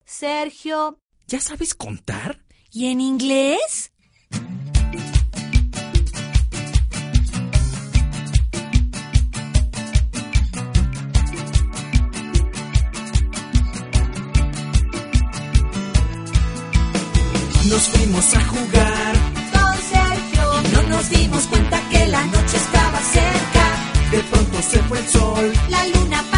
Sergio. ¿Ya sabes contar? ¿Y en inglés? Nos fuimos a jugar Con Sergio. y no nos dimos cuenta que la noche estaba cerca. De pronto se fue el sol. La luna